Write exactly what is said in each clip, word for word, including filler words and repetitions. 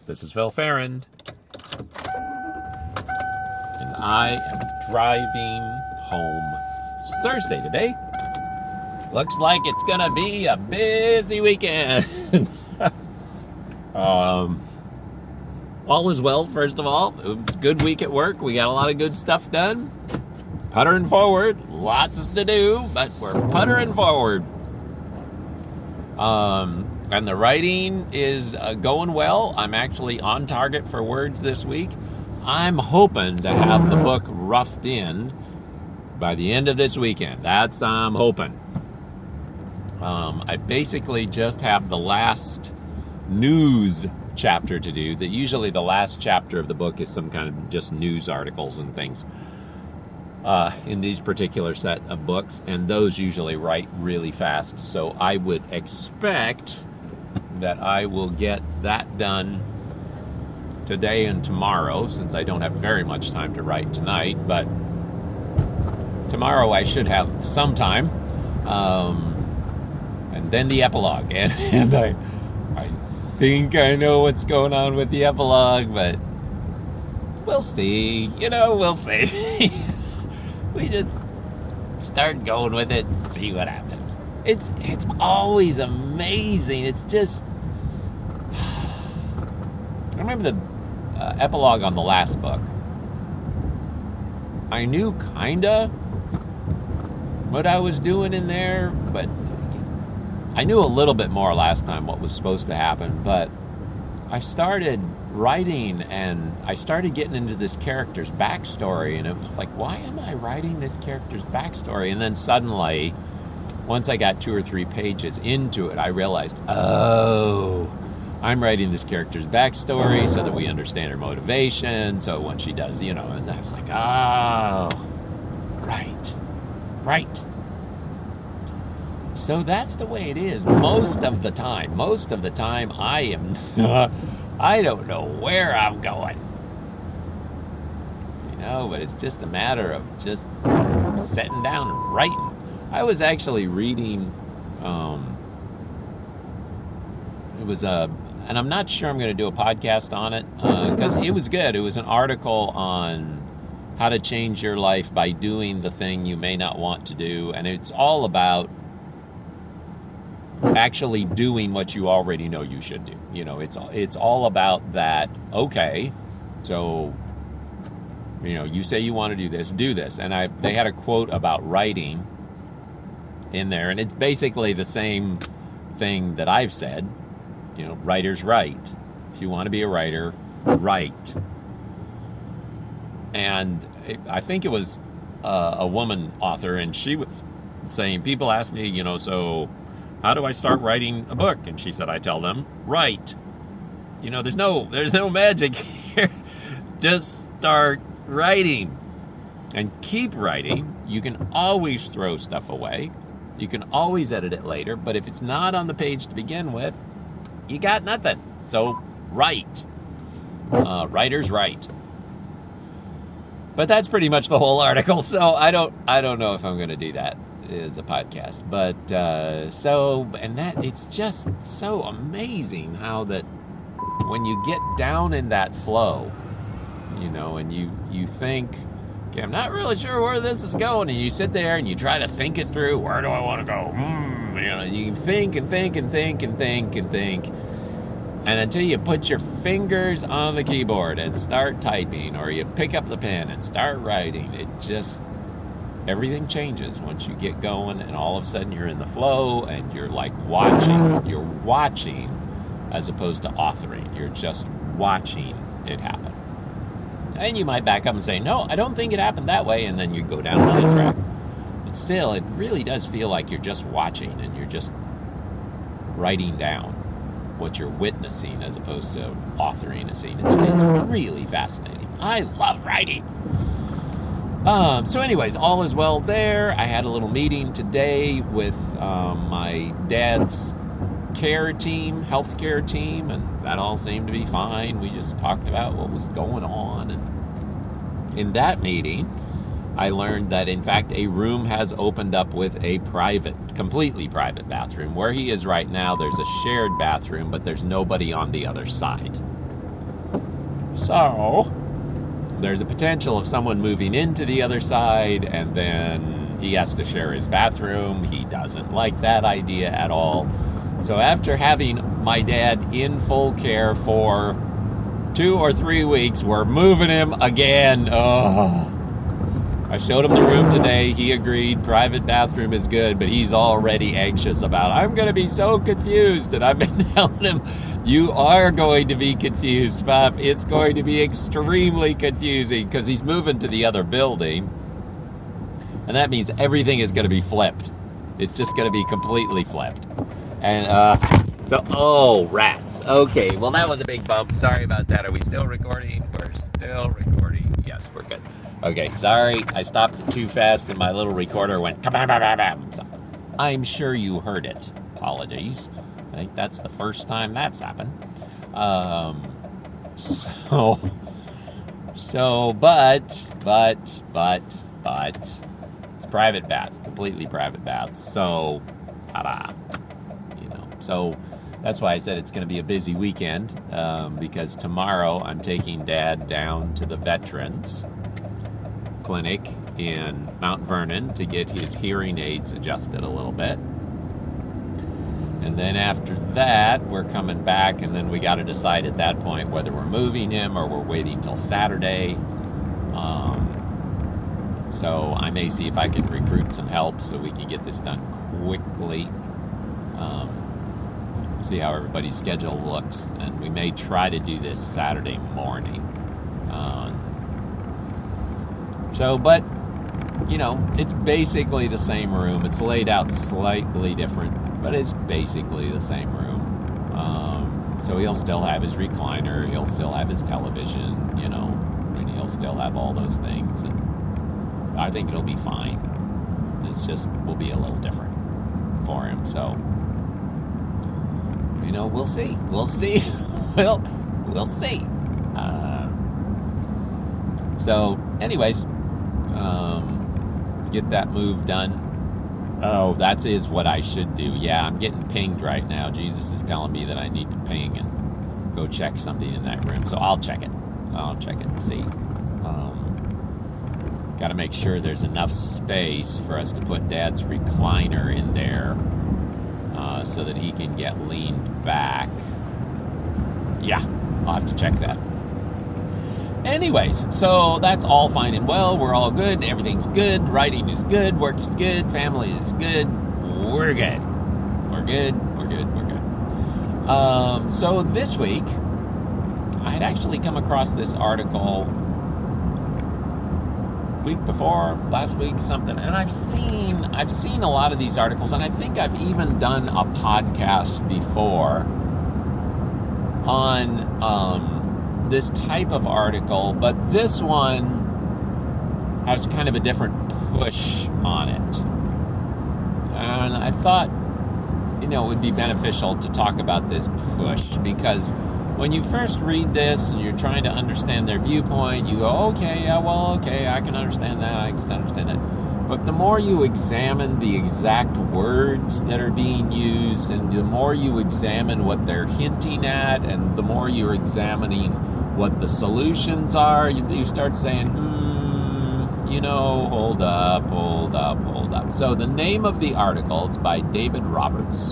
This is Phil Farron. And I am driving home. It's Thursday today. Looks like it's going to be a busy weekend. um, all is well, first of all. It was a good week at work. We got a lot of good stuff done. Puttering forward. Lots to do, but we're puttering forward. Um... And the writing is uh, going well. I'm actually on target for words this week. I'm hoping to have the book roughed in by the end of this weekend. That's I'm hoping. Um, I basically just have the last news chapter to do. That usually the last chapter of the book is some kind of just news articles and things uh, in these particular set of books. And those usually write really fast. So I would expect that I will get that done today and tomorrow, since I don't have very much time to write tonight, but tomorrow I should have some time, um, and then the epilogue, and, and I, I think I know what's going on with the epilogue, but we'll see, you know, we'll see. We just start going with it and see what happens. It's it's always amazing. It's just... I remember the uh, epilogue on the last book. I knew kinda what I was doing in there, but I knew a little bit more last time what was supposed to happen, but I started writing and I started getting into this character's backstory, and it was like, why am I writing this character's backstory? And then suddenly, once I got two or three pages into it, I realized, oh, I'm writing this character's backstory so that we understand her motivation. So when she does, you know, and that's like, oh, right, right. So that's the way it is most of the time. Most of the time, I am, I don't know where I'm going. You know, but it's just a matter of just sitting down and writing. I was actually reading, um, it was a, and I'm not sure I'm going to do a podcast on it, because uh, it was good. It was an article on how to change your life by doing the thing you may not want to do, and it's all about actually doing what you already know you should do. You know, it's it's all about that, okay, so, you know, you say you want to do this, do this. And I they had a quote about writing in there, and it's basically the same thing that I've said. You know, writers write. If you want to be a writer, write. And it, I think it was uh, a woman author, and she was saying, people ask me, you know, so how do I start writing a book? And she said, I tell them, write. You know, there's no there's no magic here. Just start writing and keep writing. You can always throw stuff away. You can always edit it later, but if it's not on the page to begin with, you got nothing. So write. Uh, writers write. But that's pretty much the whole article. So I don't I don't know if I'm going to do that as a podcast. But uh, so and that it's just so amazing how that when you get down in that flow, you know, and you you think, okay, I'm not really sure where this is going, and you sit there and you try to think it through. Where do I want to go? Hmm. You know, you think and think and think and think and think, and until you put your fingers on the keyboard and start typing, or you pick up the pen and start writing, it just, everything changes once you get going, and all of a sudden you're in the flow, and you're like watching. You're watching as opposed to authoring. You're just watching it happen. And you might back up and say, no, I don't think it happened that way, and then you go down another track. But still, it really does feel like you're just watching and you're just writing down what you're witnessing as opposed to authoring a scene. It's, it's really fascinating. I love writing. Um, so anyways, all is well there. I had a little meeting today with um, my dad's care team, healthcare team, and that all seemed to be fine. We just talked about what was going on. And in that meeting, I learned that, in fact, a room has opened up with a private, completely private bathroom. Where he is right now, there's a shared bathroom, but there's nobody on the other side. So there's a potential of someone moving into the other side, and then he has to share his bathroom. He doesn't like that idea at all. So after having my dad in full care for two or three weeks, we're moving him again. Oh. I showed him the room today. He agreed private bathroom is good, but he's already anxious about it. I'm going to be so confused. And I've been telling him, you are going to be confused, Pop. It's going to be extremely confusing because he's moving to the other building. And that means everything is going to be flipped. It's just going to be completely flipped. And, uh, so, oh, rats. Okay, well, that was a big bump. Sorry about that. Are we still recording? We're still recording. Yes, we're good. Okay, sorry. I stopped it too fast and my little recorder went kabam. So I'm sure you heard it. Apologies. I think that's the first time that's happened. Um, so, so, but, but, but, but, it's private bath, completely private bath. So, ta-da. You know, so that's why I said it's going to be a busy weekend, um, because tomorrow I'm taking Dad down to the Veterans Clinic in Mount Vernon to get his hearing aids adjusted a little bit. And then after that, we're coming back, and then we got to decide at that point whether we're moving him or we're waiting till Saturday. Um, so I may see if I can recruit some help so we can get this done quickly. Um, see how everybody's schedule looks, and we may try to do this Saturday morning. Uh, so, but, you know, it's basically the same room. It's laid out slightly different, but it's basically the same room. Um, so he'll still have his recliner, he'll still have his television, you know, and he'll still have all those things. And I think it'll be fine. It's just will be a little different for him. So, you know, we'll see. We'll see. we'll, we'll see. Uh, so, anyways, um, get that move done. Oh, that is what I should do. Yeah, I'm getting pinged right now. Jesus is telling me that I need to ping and go check something in that room. So I'll check it. I'll check it and see. Um, got to make sure there's enough space for us to put Dad's recliner in there uh, so that he can get leaned back. Yeah, I'll have to check that. Anyways, so that's all fine and well. We're all good. Everything's good. Writing is good. Work is good. Family is good. We're good. We're good. We're good. We're good. Um, so this week, I had actually come across this article week before, last week, something, and I've seen I've seen a lot of these articles, and I think I've even done a podcast before on um, this type of article, but this one has kind of a different push on it. And I thought, you know, it would be beneficial to talk about this push, because when you first read this and you're trying to understand their viewpoint, you go, okay, yeah, well, okay, I can understand that, I can understand that. But the more you examine the exact words that are being used, and the more you examine what they're hinting at, and the more you're examining what the solutions are, you, you start saying, hmm, you know, hold up, hold up, hold up. So the name of the article is by David Roberts.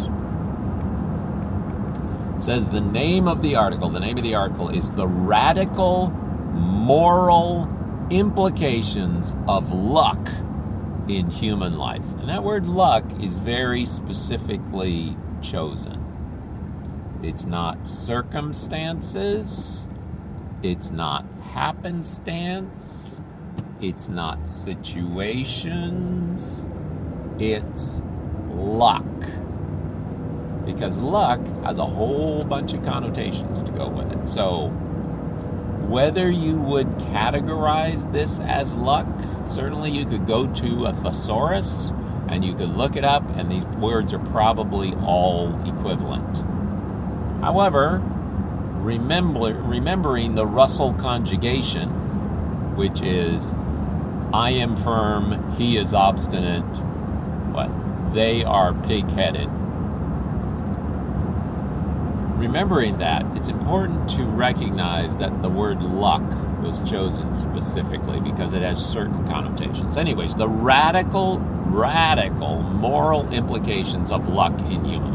It says the name of the article, the name of the article is The Radical Moral Implications of Luck in Human Life. And that word luck is very specifically chosen. It's not circumstances. It's not happenstance. It's not situations. It's luck. Because luck has a whole bunch of connotations to go with it. So whether you would categorize this as luck, certainly you could go to a thesaurus and you could look it up, and these words are probably all equivalent. However, remember, remembering the Russell conjugation, which is I am firm, he is obstinate, what? They are pig-headed. remembering that, it's important to recognize that the word luck was chosen specifically because it has certain connotations. Anyways, the radical, radical moral implications of luck in human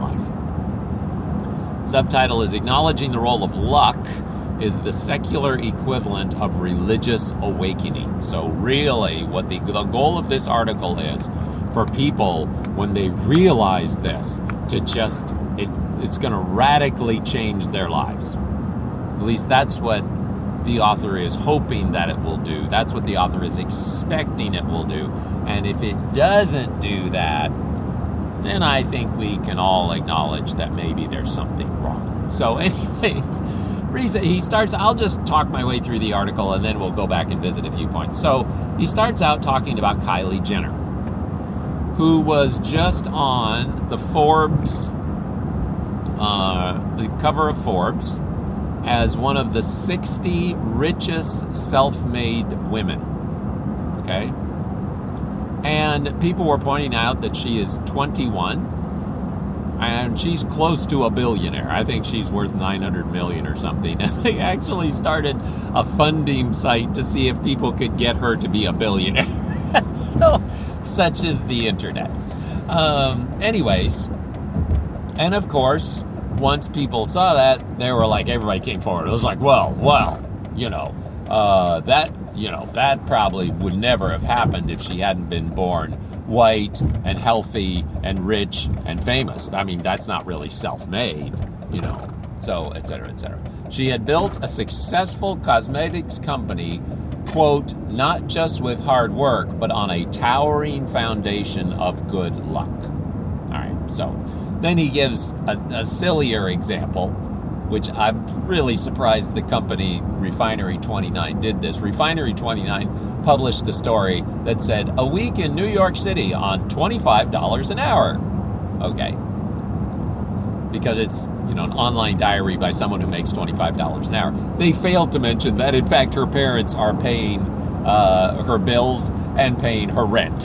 life. Subtitle is Acknowledging the Role of Luck is the secular equivalent of religious awakening. So really, what the, the goal of this article is for people, when they realize this, to just, it, it's going to radically change their lives. At least that's what the author is hoping that it will do. That's what the author is expecting it will do. And if it doesn't do that, then I think we can all acknowledge that maybe there's something wrong. So anyways, reason he starts, I'll just talk my way through the article and then we'll go back and visit a few points. So he starts out talking about Kylie Jenner, who was just on the Forbes, uh, the cover of Forbes, as one of the sixty richest self-made women. Okay? And people were pointing out that she is twenty-one. And she's close to a billionaire. I think she's worth nine hundred million dollars or something. And they actually started a funding site to see if people could get her to be a billionaire. So, such is the internet. Um, anyways, and of course, once people saw that, they were like, everybody came forward. It was like, well, well, you know, uh, that, you know, that probably would never have happened if she hadn't been born white and healthy and rich and famous. I mean, that's not really self-made, you know, so et cetera, et cetera. She had built a successful cosmetics company, quote, not just with hard work, but on a towering foundation of good luck. All right, so then he gives a, a sillier example, which I'm really surprised the company Refinery twenty-nine did this. Refinery twenty-nine published a story that said, a week in New York City on twenty-five dollars an hour. Okay. Because it's, you know, an online diary by someone who makes twenty-five dollars an hour. They failed to mention that, in fact, her parents are paying uh, her bills and paying her rent.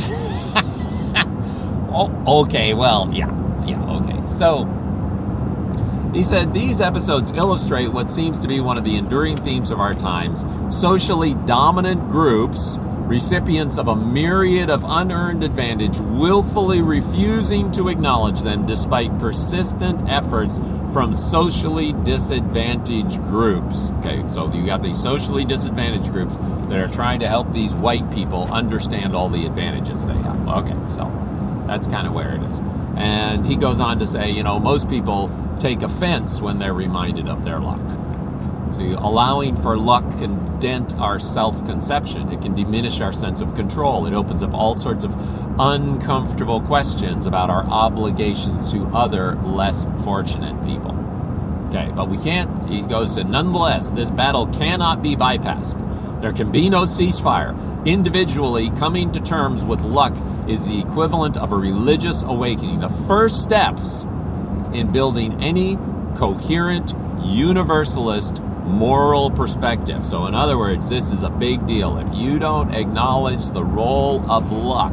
Oh, okay, well, yeah, yeah, okay. So, he said, these episodes illustrate what seems to be one of the enduring themes of our times. Socially dominant groups, recipients of a myriad of unearned advantage, willfully refusing to acknowledge them despite persistent efforts from socially disadvantaged groups. Okay, so you got these socially disadvantaged groups that are trying to help these white people understand all the advantages they have. Okay, so that's kind of where it is. And he goes on to say, you know, most people take offense when they're reminded of their luck. So allowing for luck can dent our self-conception. It can diminish our sense of control. It opens up all sorts of uncomfortable questions about our obligations to other less fortunate people. Okay, but we can't, he goes to, nonetheless, this battle cannot be bypassed. There can be no ceasefire. Individually, coming to terms with luck is the equivalent of a religious awakening. The first steps in building any coherent, universalist, moral perspective. So in other words, this is a big deal. If you don't acknowledge the role of luck,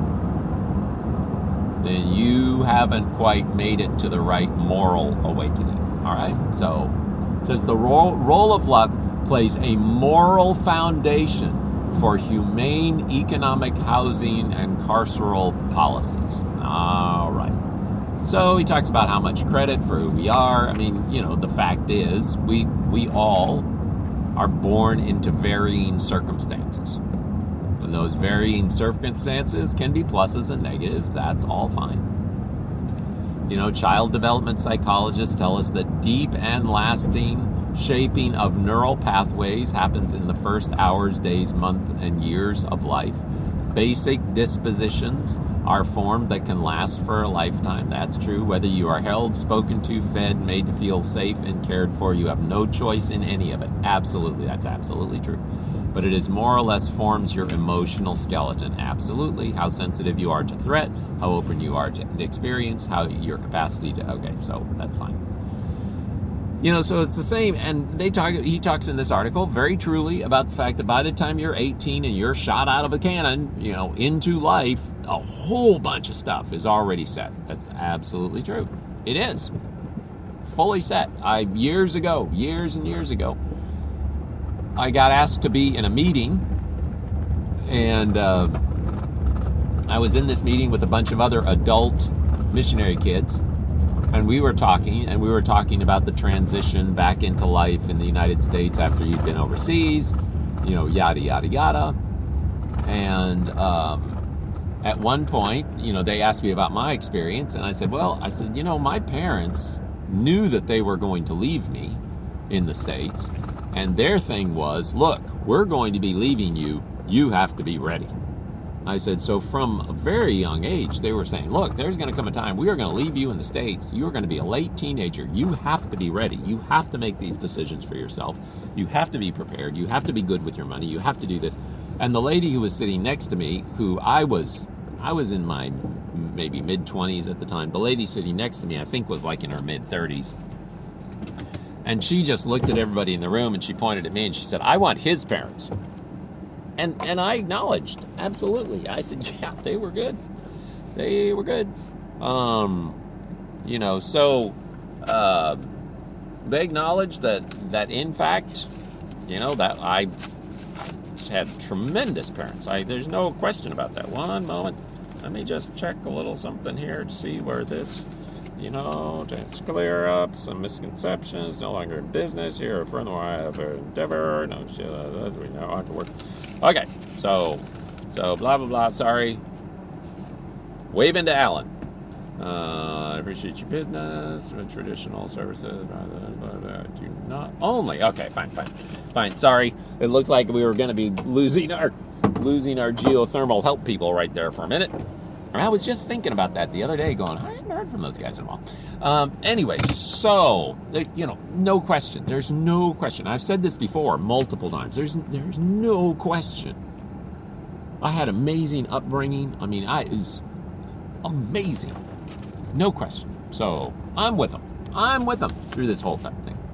then you haven't quite made it to the right moral awakening. All right? So it says the role, role of luck plays a moral foundation for humane economic, housing, and carceral policies. All right. So he talks about how much credit for who we are. I mean, you know, the fact is we we all are born into varying circumstances. And those varying circumstances can be pluses and negatives. That's all fine. You know, child development psychologists tell us that deep and lasting shaping of neural pathways happens in the first hours, days, months, and years of life. Basic dispositions are formed that can last for a lifetime. That's true. Whether you are held, spoken to, fed, made to feel safe and cared for, you have no choice in any of it. Absolutely. That's absolutely true. But it is more or less forms your emotional skeleton. Absolutely. How sensitive you are to threat, how open you are to experience, how your capacity to, okay, so that's fine. You know, so it's the same, and they talk. He talks in this article very truly about the fact that by the time you're eighteen and you're shot out of a cannon, you know, into life, a whole bunch of stuff is already set. That's absolutely true. It is. fully set. I years ago, years and years ago, I got asked to be in a meeting, and uh, I was in this meeting with a bunch of other adult missionary kids, and we were talking, and we were talking about the transition back into life in the United States after you'd been overseas, you know, yada, yada, yada. And um, at one point, you know, they asked me about my experience, and I said, well, I said, you know, my parents knew that they were going to leave me in the States, and their thing was, look, we're going to be leaving you, you have to be ready. I said, so from a very young age, they were saying, look, there's going to come a time we are going to leave you in the States. You're going to be a late teenager. You have to be ready. You have to make these decisions for yourself. You have to be prepared. You have to be good with your money. You have to do this. And the lady who was sitting next to me, who I was, I was in my maybe mid-twenties at the time. The lady sitting next to me, I think, was like in her mid-thirties. And she just looked at everybody in the room, and she pointed at me, and she said, I want his parents. And and I acknowledged, absolutely. I said, yeah, they were good. They were good. Um, you know, so uh, they acknowledged that, that, in fact, you know, that I had tremendous parents. I, there's no question about that. One moment. Let me just check a little something here to see where this, you know, to clear up some misconceptions. No longer in business. You're a friend of mine, endeavor. No, we know how to work. Okay, so, so blah, blah, blah, sorry. Waving to Alan. Uh, I appreciate your business, traditional services, blah, blah, blah, blah, do not only, okay, fine, fine, fine, sorry. It looked like we were going to be losing our, losing our geothermal help people right there for a minute. And I was just thinking about that the other day, going, I haven't heard from those guys in a while. Um, anyway, so, you know, no question. There's no question. I've said this before multiple times. There's there's no question. I had amazing upbringing. I mean, I it was amazing. No question. So, I'm with them. I'm with them through this whole type of thing.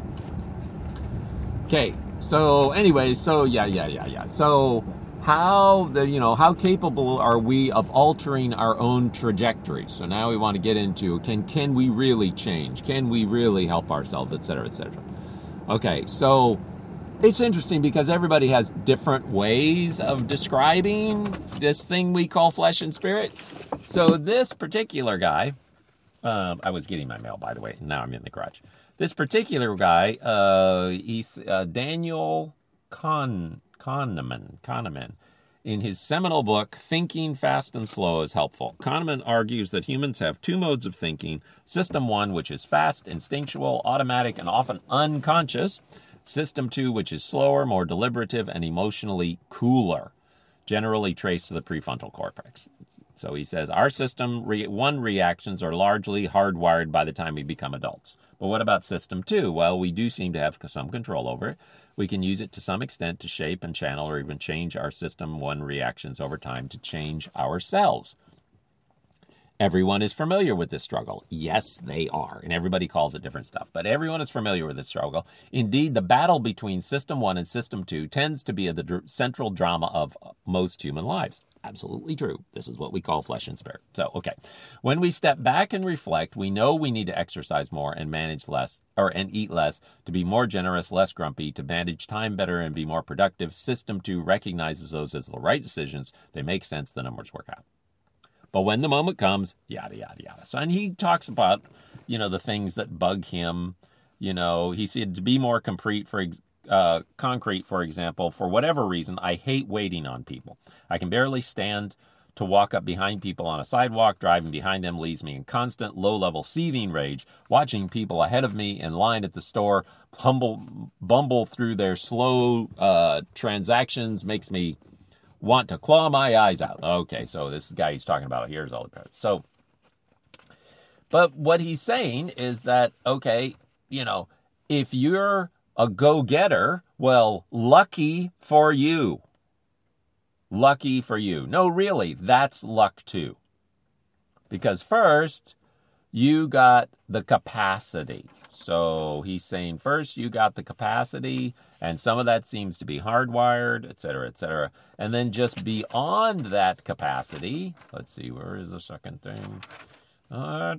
Okay, so anyway, so yeah, yeah, yeah, yeah. So, How the you know how capable are we of altering our own trajectory? So now we want to get into can can we really change? Can we really help ourselves, et cetera, et cetera. Okay, so it's interesting because everybody has different ways of describing this thing we call flesh and spirit. So this particular guy, um, I was getting my mail, by the way. Now I'm in the garage. This particular guy, uh, he's uh, Daniel Kahn. Kahneman, Kahneman, in his seminal book, Thinking Fast and Slow is Helpful. Kahneman argues that humans have two modes of thinking. System one, which is fast, instinctual, automatic, and often unconscious. System two, which is slower, more deliberative, and emotionally cooler, generally traced to the prefrontal cortex. So he says, our system re- one reactions are largely hardwired by the time we become adults. But what about system two? Well, we do seem to have some control over it. We can use it to some extent to shape and channel or even change our system one reactions over time to change ourselves. Everyone is familiar with this struggle. Yes, they are. And everybody calls it different stuff. But everyone is familiar with this struggle. Indeed, the battle between system one and system two tends to be the dr- central drama of most human lives. Absolutely true. This is what we call flesh and spirit. So, okay. When we step back and reflect, we know we need to exercise more and manage less, or and eat less, to be more generous, less grumpy, to manage time better and be more productive. System two recognizes those as the right decisions. They make sense. The numbers work out. But when the moment comes, yada, yada, yada. So, and he talks about, you know, the things that bug him. You know, he said to be more concrete, for example, Uh, concrete, for example, for whatever reason, I hate waiting on people. I can barely stand to walk up behind people on a sidewalk. Driving behind them leaves me in constant low-level seething rage. Watching people ahead of me in line at the store humble, bumble through their slow uh, transactions makes me want to claw my eyes out. Okay, so this guy he's talking about, here's all the parts. So, but what he's saying is that, okay, you know, if you're a go-getter, well, lucky for you. Lucky for you. No, really, that's luck too. Because first, you got the capacity. So he's saying first you got the capacity, and some of that seems to be hardwired, et cetera, et cetera. And then just beyond that capacity, let's see, where is the second thing? Uh,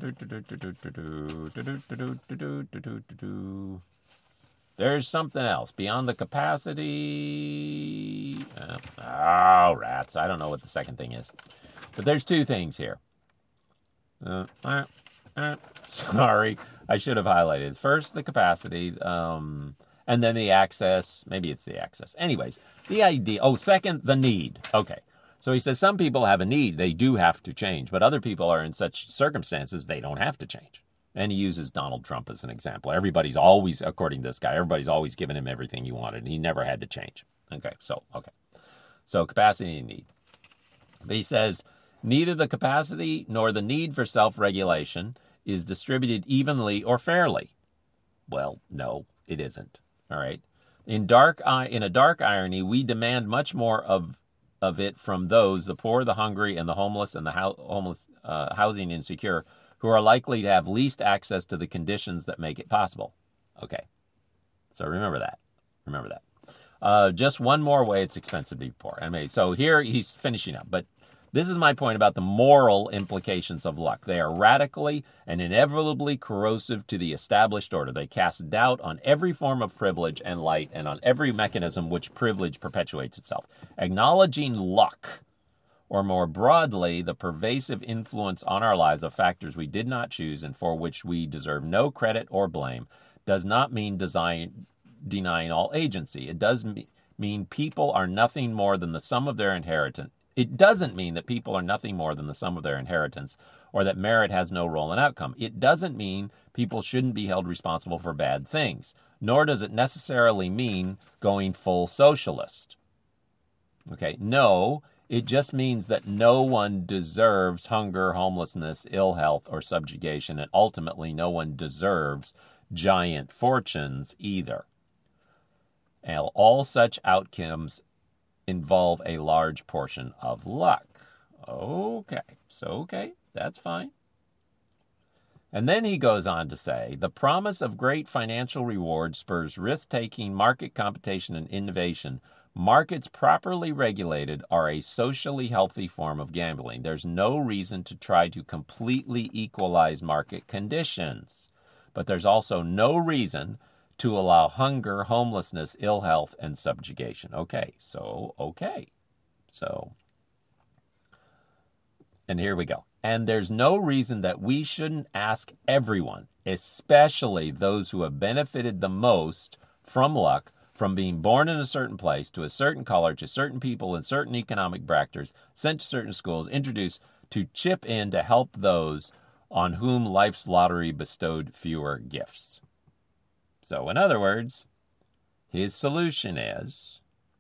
There's something else. Beyond the capacity. Uh, oh, rats. I don't know what the second thing is. But there's two things here. Uh, uh, uh, sorry. I should have highlighted. First, the capacity. Um, and then the access. Maybe it's the access. Anyways, the idea. Oh, second, the need. Okay. So he says some people have a need. They do have to change. But other people are in such circumstances they don't have to change. And he uses Donald Trump as an example. Everybody's always, according to this guy, everybody's always given him everything he wanted. And he never had to change. Okay, so, okay. So capacity and need. But he says, neither the capacity nor the need for self-regulation is distributed evenly or fairly. Well, no, it isn't. All right. In dark, in a dark irony, we demand much more of of it from those, the poor, the hungry, and the homeless, and the ho- homeless, uh, housing insecure, who are likely to have least access to the conditions that make it possible. Okay. So remember that. Remember that. Uh, just one more way it's expensive to be poor. I mean, so here he's finishing up. But this is my point about the moral implications of luck. They are radically and inevitably corrosive to the established order. They cast doubt on every form of privilege and light and on every mechanism which privilege perpetuates itself. Acknowledging luck, or more broadly, the pervasive influence on our lives of factors we did not choose and for which we deserve no credit or blame, does not mean design, denying all agency. It does mean people are nothing more than the sum of their inheritance. It doesn't mean that people are nothing more than the sum of their inheritance, or that merit has no role in outcome. It doesn't mean people shouldn't be held responsible for bad things, nor does it necessarily mean going full socialist. Okay, no, it just means that no one deserves hunger, homelessness, ill health, or subjugation, and ultimately no one deserves giant fortunes either. And all such outcomes involve a large portion of luck. Okay, so okay, that's fine. And then he goes on to say, the promise of great financial reward spurs risk-taking, market competition, and innovation. Markets properly regulated are a socially healthy form of gambling. There's no reason to try to completely equalize market conditions. But there's also no reason to allow hunger, homelessness, ill health, and subjugation. Okay, so, okay. So, and here we go. And there's no reason that we shouldn't ask everyone, especially those who have benefited the most from luck, from being born in a certain place, to a certain color, to certain people in certain economic brackets, sent to certain schools, introduced to chip in to help those on whom life's lottery bestowed fewer gifts. So, in other words, his solution is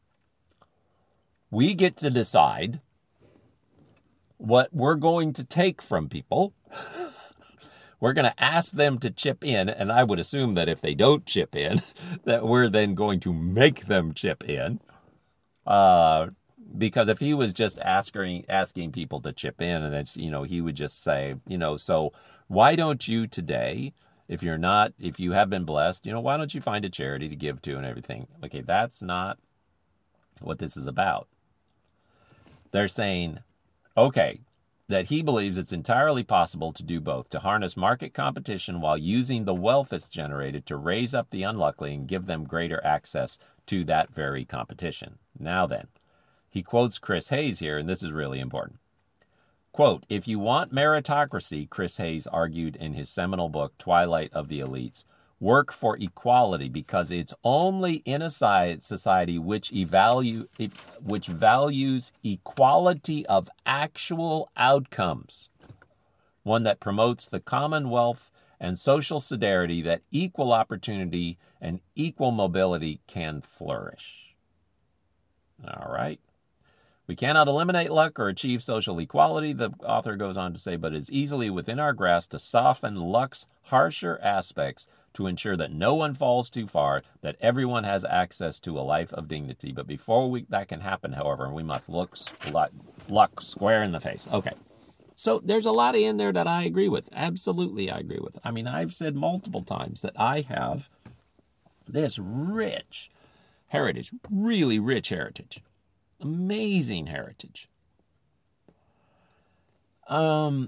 we get to decide what we're going to take from people. We're going to ask them to chip in, and I would assume that if they don't chip in, that we're then going to make them chip in. Uh, because if he was just asking asking people to chip in, and it's, you know, he would just say, you know, so why don't you today, if you're not, if you have been blessed, you know, why don't you find a charity to give to and everything? Okay, that's not what this is about. They're saying, okay, that he believes it's entirely possible to do both, to harness market competition while using the wealth it's generated to raise up the unlucky and give them greater access to that very competition. Now then, he quotes Chris Hayes here, and this is really important. Quote, if you want meritocracy, Chris Hayes argued in his seminal book, Twilight of the Elites, work for equality, because it's only in a society which, evalu- which values equality of actual outcomes, one that promotes the commonwealth and social solidarity, that equal opportunity and equal mobility can flourish. All right. We cannot eliminate luck or achieve social equality, the author goes on to say, but it's easily within our grasp to soften luck's harsher aspects to ensure that no one falls too far, that everyone has access to a life of dignity. But before we, that can happen, however, we must look luck square in the face. Okay. So there's a lot in there that I agree with. Absolutely I agree with. I mean, I've said multiple times that I have this rich heritage, really rich heritage. Amazing heritage. Um,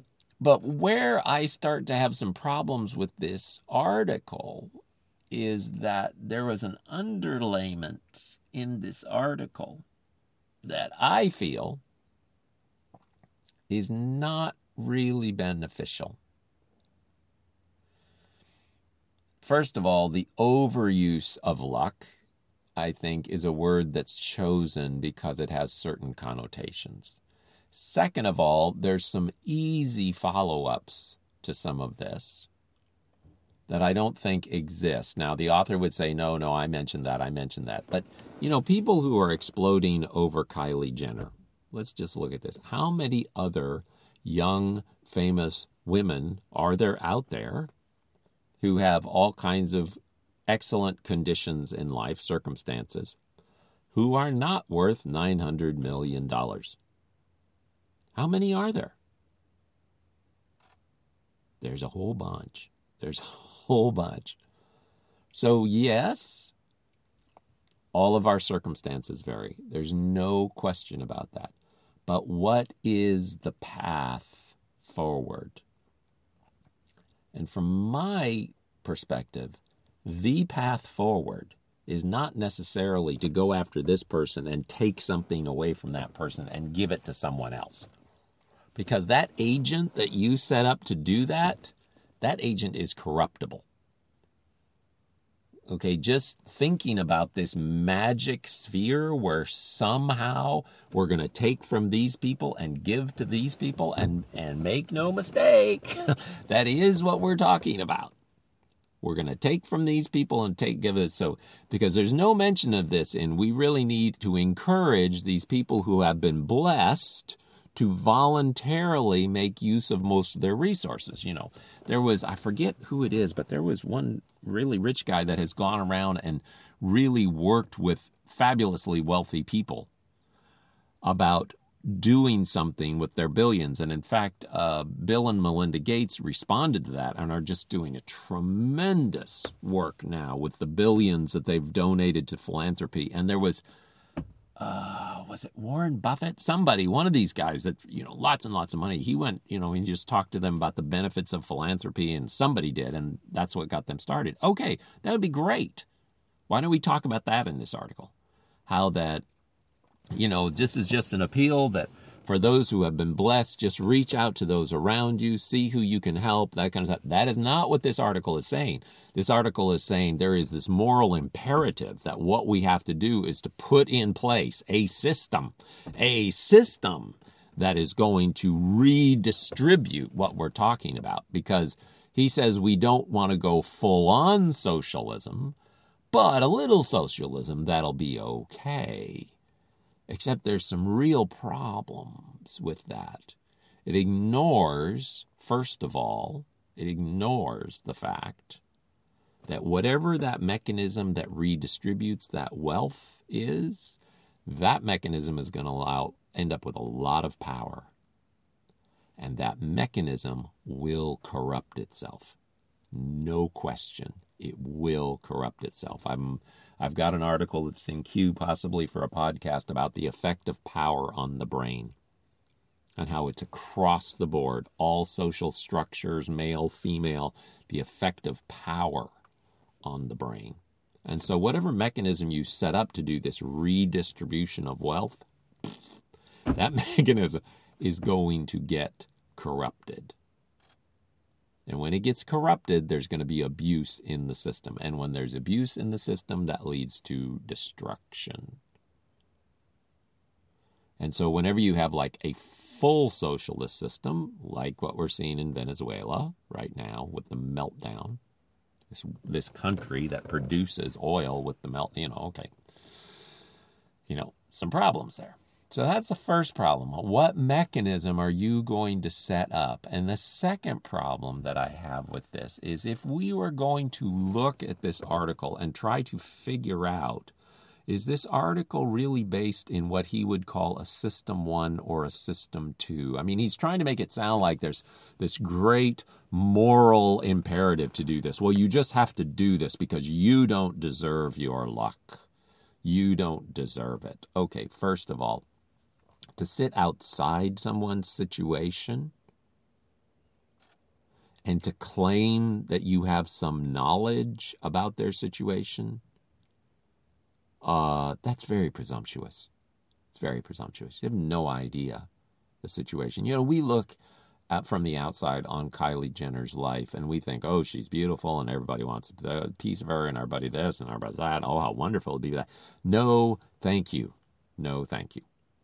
But where I start to have some problems with this article is that there was an underlayment in this article that I feel is not really beneficial. First of all, the overuse of luck, I think, is a word that's chosen because it has certain connotations. Second of all, there's some easy follow-ups to some of this that I don't think exist. Now, the author would say, no, no, I mentioned that, I mentioned that. But, you know, people who are exploding over Kylie Jenner, let's just look at this. How many other young, famous women are there out there who have all kinds of excellent conditions in life, circumstances, who are not worth nine hundred million dollars? How many are there? There's a whole bunch. There's a whole bunch. So yes, all of our circumstances vary. There's no question about that. But what is the path forward? And from my perspective, the path forward is not necessarily to go after this person and take something away from that person and give it to someone else. Because that agent that you set up to do that, that agent is corruptible. Okay, just thinking about this magic sphere where somehow we're going to take from these people and give to these people, and, and make no mistake, that is what we're talking about. We're going to take from these people and take give it. So, because there's no mention of this, and we really need to encourage these people who have been blessed to voluntarily make use of most of their resources. You know, there was, I forget who it is, but there was one really rich guy that has gone around and really worked with fabulously wealthy people about doing something with their billions. And in fact, uh, Bill and Melinda Gates responded to that and are just doing a tremendous work now with the billions that they've donated to philanthropy. And there was Uh, was it Warren Buffett? Somebody, one of these guys that, you know, lots and lots of money. He went, you know, and just talked to them about the benefits of philanthropy, and somebody did, and that's what got them started. Okay, that would be great. Why don't we talk about that in this article? How that, you know, this is just an appeal that for those who have been blessed, just reach out to those around you, see who you can help, that kind of stuff. That is not what this article is saying. This article is saying there is this moral imperative that what we have to do is to put in place a system, a system that is going to redistribute what we're talking about. Because he says we don't want to go full-on socialism, but a little socialism, that'll be okay. Except there's some real problems with that. It ignores, first of all, it ignores the fact that whatever that mechanism that redistributes that wealth is, that mechanism is going to allow end up with a lot of power. And that mechanism will corrupt itself. No question. It will corrupt itself. I'm I've got an article that's in queue possibly for a podcast about the effect of power on the brain and how it's across the board, all social structures, male, female, the effect of power on the brain. And so whatever mechanism you set up to do this redistribution of wealth, that mechanism is going to get corrupted. And when it gets corrupted, there's going to be abuse in the system. And when there's abuse in the system, that leads to destruction. And so whenever you have like a full socialist system, like what we're seeing in Venezuela right now with the meltdown, this, this country that produces oil with the melt, you know, okay, you know, some problems there. So that's the first problem. What mechanism are you going to set up? And the second problem that I have with this is if we were going to look at this article and try to figure out, is this article really based in what he would call a system one or a system two? I mean, he's trying to make it sound like there's this great moral imperative to do this. Well, you just have to do this because you don't deserve your luck. You don't deserve it. Okay, first of all, to sit outside someone's situation and to claim that you have some knowledge about their situation, uh, that's very presumptuous. It's very presumptuous. You have no idea the situation. You know, we look at, from the outside on Kylie Jenner's life, and we think, oh, she's beautiful, and everybody wants a piece of her, and everybody this, and everybody that. Oh, how wonderful it would be that. No, thank you. No, thank you.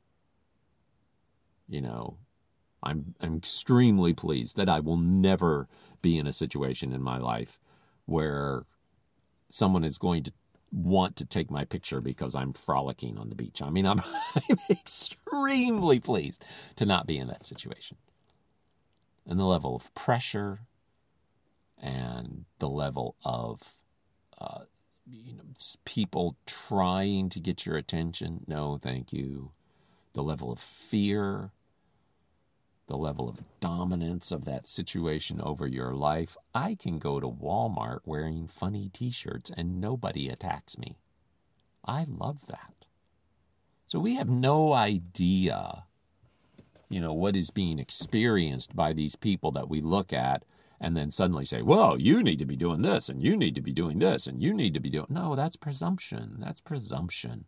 You know, I'm I'm extremely pleased that I will never be in a situation in my life where someone is going to want to take my picture because I'm frolicking on the beach. I mean, I'm, I'm extremely pleased to not be in that situation. And the level of pressure and the level of uh, you know, people trying to get your attention, no, thank you. The level of fear, the level of dominance of that situation over your life. I can go to Walmart wearing funny t-shirts and nobody attacks me. I love that. So we have no idea, you know, what is being experienced by these people that we look at and then suddenly say, well, you need to be doing this and you need to be doing this and you need to be doing... No, that's presumption. That's presumption.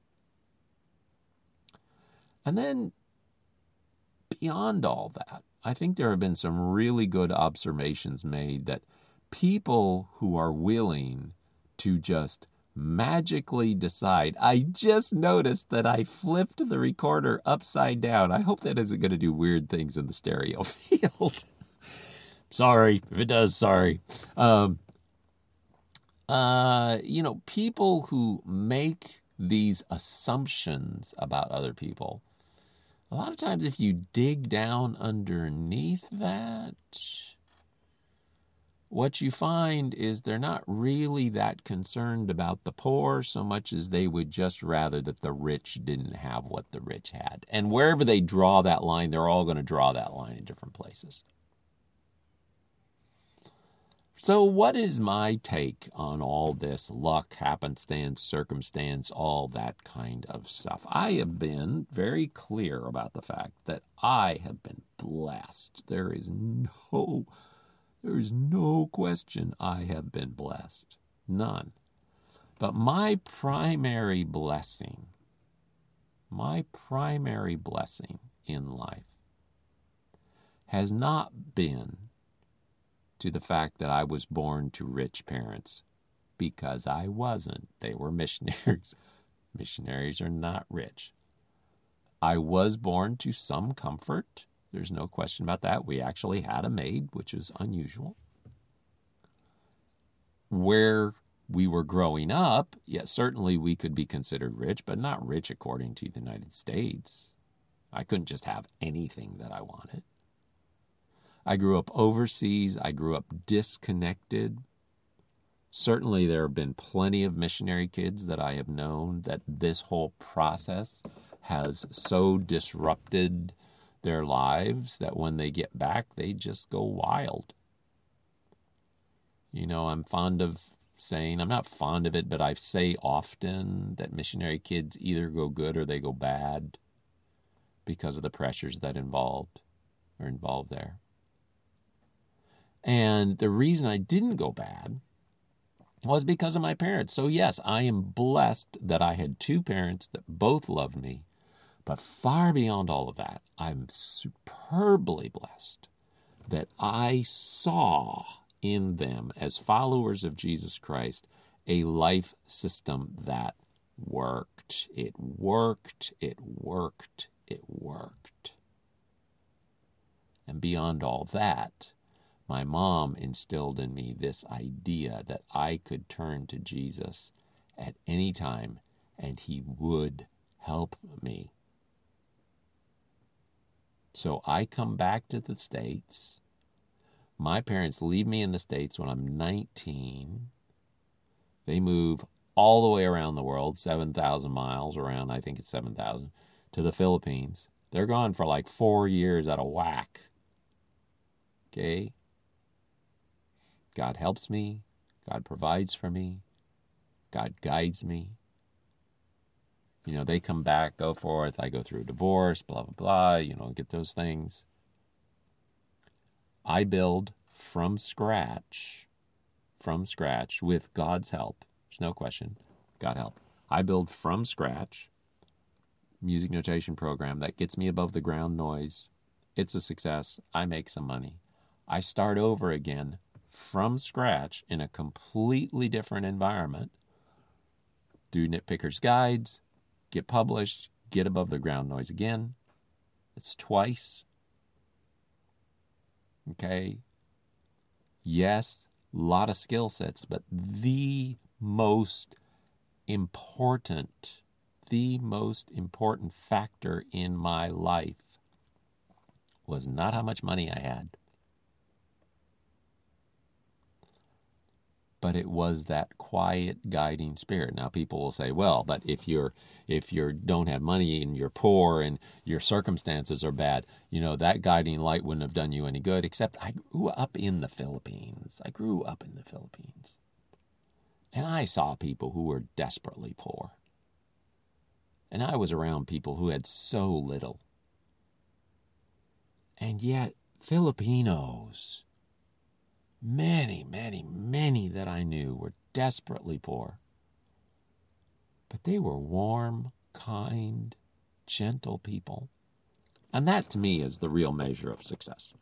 And then beyond all that, I think there have been some really good observations made that people who are willing to just magically decide, I just noticed that I flipped the recorder upside down. I hope that isn't going to do weird things in the stereo field. Sorry. If it does, sorry. Um, uh, you know, people who make these assumptions about other people, a lot of times if you dig down underneath that, what you find is they're not really that concerned about the poor so much as they would just rather that the rich didn't have what the rich had. And wherever they draw that line, they're all going to draw that line in different places. So what is my take on all this luck, happenstance, circumstance, all that kind of stuff? I have been very clear about the fact that I have been blessed. There is no, there is no question I have been blessed. None. But my primary blessing, my primary blessing in life has not been to the fact that I was born to rich parents, because I wasn't. They were missionaries. Missionaries are not rich. I was born to some comfort. There's no question about that. We actually had a maid, which was unusual. Where we were growing up, yes, certainly we could be considered rich, but not rich according to the United States. I couldn't just have anything that I wanted. I grew up overseas. I grew up disconnected. Certainly there have been plenty of missionary kids that I have known that this whole process has so disrupted their lives that when they get back, they just go wild. You know, I'm fond of saying, I'm not fond of it, but I say often that missionary kids either go good or they go bad because of the pressures that involved are involved there. And the reason I didn't go bad was because of my parents. So yes, I am blessed that I had two parents that both loved me. But far beyond all of that, I'm superbly blessed that I saw in them, as followers of Jesus Christ, a life system that worked. It worked, it worked, it worked. And beyond all that, my mom instilled in me this idea that I could turn to Jesus at any time and he would help me. So I come back to the States. My parents leave me in the States when I'm nineteen. They move all the way around the world, seven thousand miles around, I think it's seven thousand, to the Philippines. They're gone for like four years out of whack. Okay? God helps me. God provides for me. God guides me. You know, they come back, go forth. I go through a divorce, blah, blah, blah. You know, get those things. I build from scratch, from scratch with God's help. There's no question. God help. I build from scratch music notation program that gets me above the ground noise. It's a success. I make some money. I start over again from scratch in a completely different environment. Do Nitpicker's Guides, get published, get above the ground noise again. It's twice. Okay. Yes, a lot of skill sets, but the most important, the most important factor in my life was not how much money I had, but it was that quiet guiding spirit. Now people will say, well, but if you're if you don't have money and you're poor and your circumstances are bad, you know, that guiding light wouldn't have done you any good. Except I grew up in the Philippines. I grew up in the Philippines. And I saw people who were desperately poor. And I was around people who had so little. And yet Filipinos, many, many, many that I knew were desperately poor. But they were warm, kind, gentle people. And that, to me, is the real measure of success.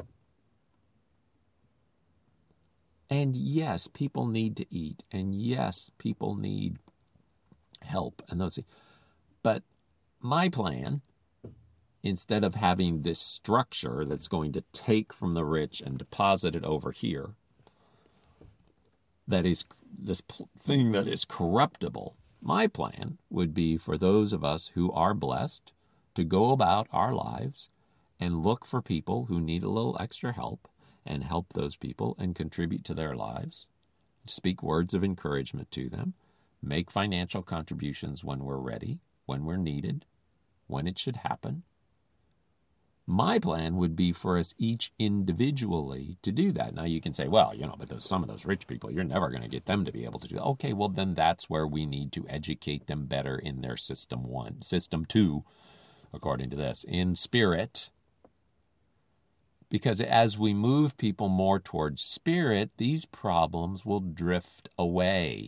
And yes, people need to eat. And yes, people need help. And those things. But my plan, instead of having this structure that's going to take from the rich and deposit it over here, that is this thing that is corruptible, my plan would be for those of us who are blessed to go about our lives and look for people who need a little extra help and help those people and contribute to their lives, speak words of encouragement to them, make financial contributions when we're ready, when we're needed, when it should happen. My plan would be for us each individually to do that. Now you can say, well, you know, but those, some of those rich people, you're never going to get them to be able to do that. Okay, well then that's where we need to educate them better in their system one. System two, according to this, in spirit. Because as we move people more towards spirit, these problems will drift away.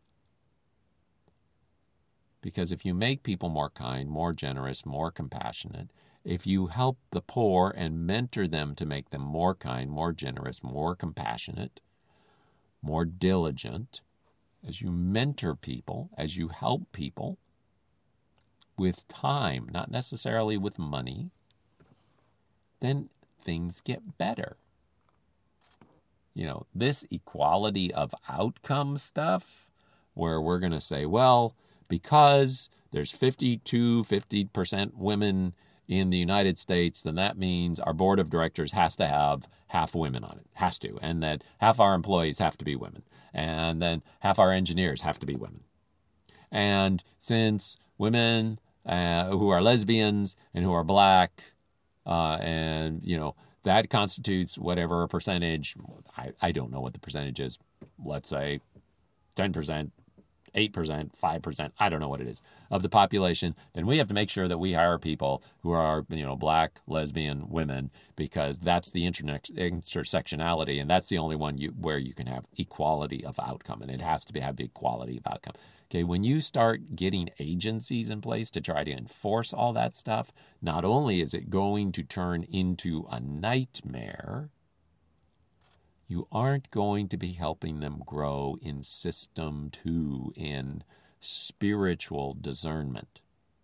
Because if you make people more kind, more generous, more compassionate, if you help the poor and mentor them to make them more kind, more generous, more compassionate, more diligent, as you mentor people, as you help people with time, not necessarily with money, then things get better. You know, this equality of outcome stuff, where we're going to say, well, because there's fifty-two, fifty percent women in the United States, then that means our board of directors has to have half women on it, has to, and that half our employees have to be women, and then half our engineers have to be women. And since women uh, who are lesbians and who are black, uh, and, you know, that constitutes whatever percentage, I, I don't know what the percentage is, let's say ten percent, eight percent, five percent, I don't know what it is, of the population, then we have to make sure that we hire people who are, you know, black, lesbian, women, because that's the internet intersectionality, and that's the only one you where you can have equality of outcome, and it has to be, have equality of outcome. Okay, when you start getting agencies in place to try to enforce all that stuff, not only is it going to turn into a nightmare, you aren't going to be helping them grow in system two, in spiritual discernment.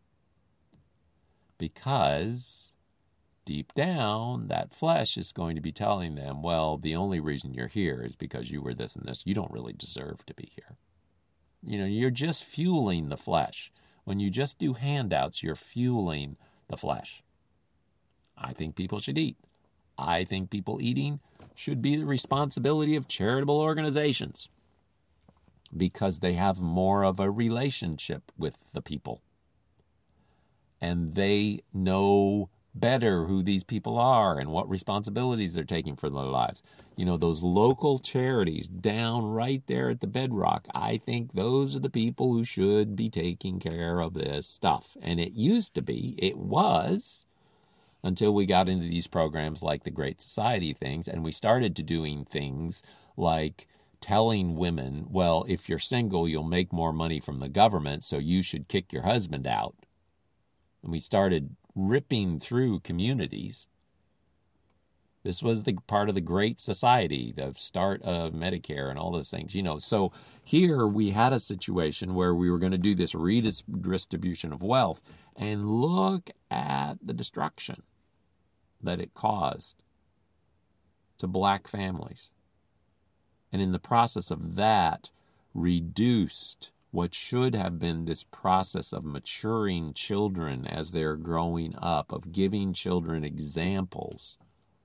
Because deep down, that flesh is going to be telling them, well, the only reason you're here is because you were this and this. You don't really deserve to be here. You know, you're just fueling the flesh. When you just do handouts, you're fueling the flesh. I think people should eat. I think people eating should be the responsibility of charitable organizations because they have more of a relationship with the people. And they know better who these people are and what responsibilities they're taking for their lives. You know, those local charities down right there at the bedrock, I think those are the people who should be taking care of this stuff. And it used to be, it was until we got into these programs like the Great Society things, and we started to doing things like telling women, well, if you're single, you'll make more money from the government, so you should kick your husband out. And we started ripping through communities. This was the part of the Great Society, the start of Medicare and all those things, you know. So here we had a situation where we were going to do this redistribution of wealth, and look at the destruction that it caused to black families. And in the process of that, reduced what should have been this process of maturing children as they're growing up, of giving children examples.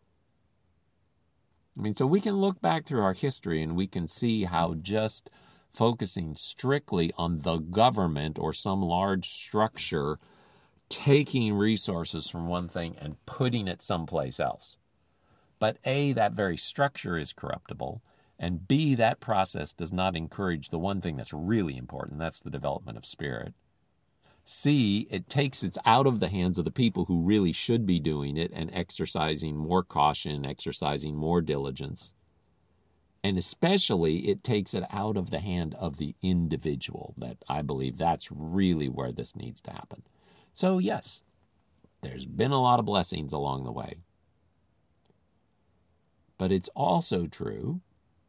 I mean, so we can look back through our history and we can see how just focusing strictly on the government or some large structure taking resources from one thing and putting it someplace else. But A, that very structure is corruptible, and B, that process does not encourage the one thing that's really important, that's the development of spirit. C, it takes it out of the hands of the people who really should be doing it and exercising more caution, exercising more diligence. And especially, it takes it out of the hand of the individual. That I believe that's really where this needs to happen. So yes, there's been a lot of blessings along the way. But it's also true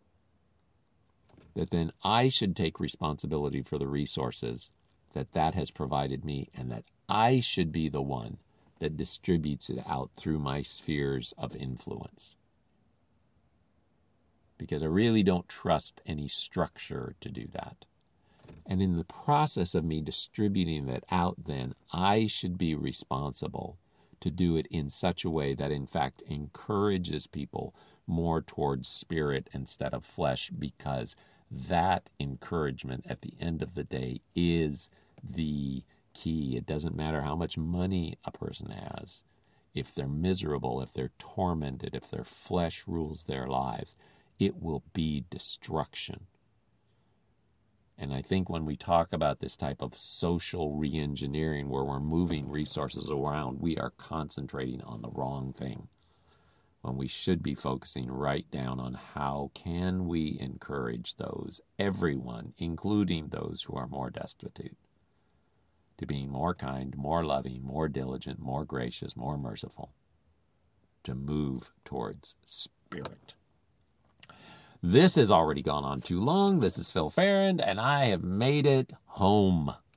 that then I should take responsibility for the resources that that has provided me, and that I should be the one that distributes it out through my spheres of influence. Because I really don't trust any structure to do that. And in the process of me distributing it out, then I should be responsible to do it in such a way that in fact encourages people more towards spirit instead of flesh, because that encouragement at the end of the day is the key. It doesn't matter how much money a person has. If they're miserable, if they're tormented, if their flesh rules their lives, it will be destruction. And I think when we talk about this type of social re-engineering where we're moving resources around, we are concentrating on the wrong thing, when we should be focusing right down on how can we encourage those, everyone, including those who are more destitute, to being more kind, more loving, more diligent, more gracious, more merciful, to move towards spirit. This has already gone on too long. This is Phil Farrand, and I have made it home.